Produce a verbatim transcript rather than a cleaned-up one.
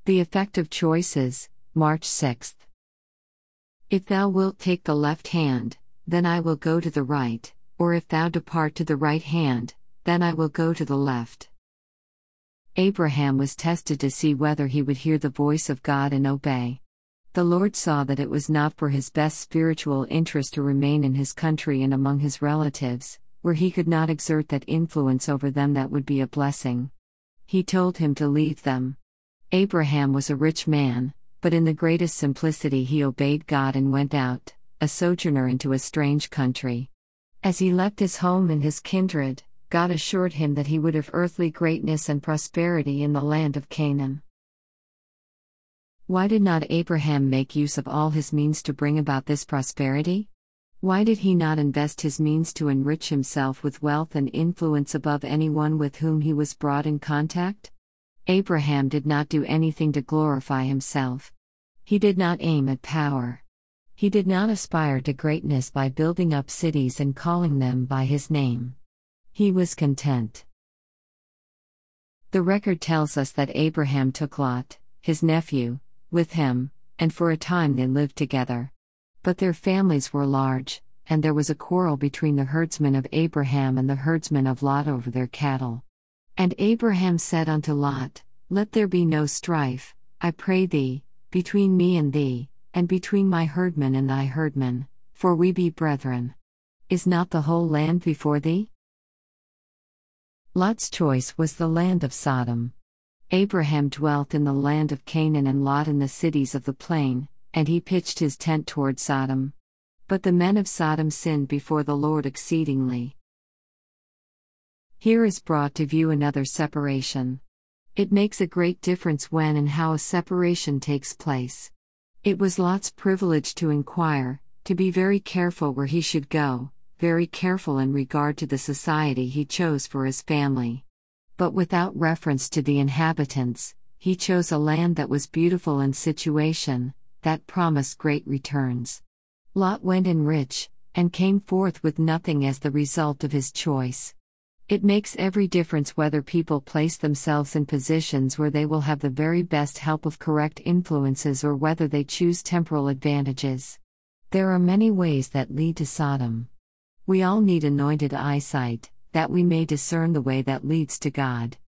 The effect of choices, March sixth. If thou wilt take the left hand, then I will go to the right, or if thou depart to the right hand, then I will go to the left. Abraham was tested to see whether he would hear the voice of God and obey. The Lord saw that it was not for his best spiritual interest to remain in his country and among his relatives, where he could not exert that influence over them that would be a blessing. He told him to leave them. Abraham was a rich man, but in the greatest simplicity he obeyed God and went out, a sojourner into a strange country. As he left his home and his kindred, God assured him that he would have earthly greatness and prosperity in the land of Canaan. Why did not Abraham make use of all his means to bring about this prosperity? Why did he not invest his means to enrich himself with wealth and influence above anyone with whom he was brought in contact? Abraham did not do anything to glorify himself. He did not aim at power. He did not aspire to greatness by building up cities and calling them by his name. He was content. The record tells us that Abraham took Lot, his nephew, with him, and for a time they lived together. But their families were large, and there was a quarrel between the herdsmen of Abraham and the herdsmen of Lot over their cattle. And Abraham said unto Lot, Let there be no strife, I pray thee, between me and thee, and between my herdmen and thy herdmen, for we be brethren. Is not the whole land before thee? Lot's choice was the land of Sodom. Abraham dwelt in the land of Canaan and Lot in the cities of the plain, and he pitched his tent toward Sodom. But the men of Sodom sinned before the Lord exceedingly. Here is brought to view another separation. It makes a great difference when and how a separation takes place. It was Lot's privilege to inquire, to be very careful where he should go, very careful in regard to the society he chose for his family. But without reference to the inhabitants, he chose a land that was beautiful in situation, that promised great returns. Lot went in rich, and came forth with nothing as the result of his choice. It makes every difference whether people place themselves in positions where they will have the very best help of correct influences or whether they choose temporal advantages. There are many ways that lead to Sodom. We all need anointed eyesight, that we may discern the way that leads to God.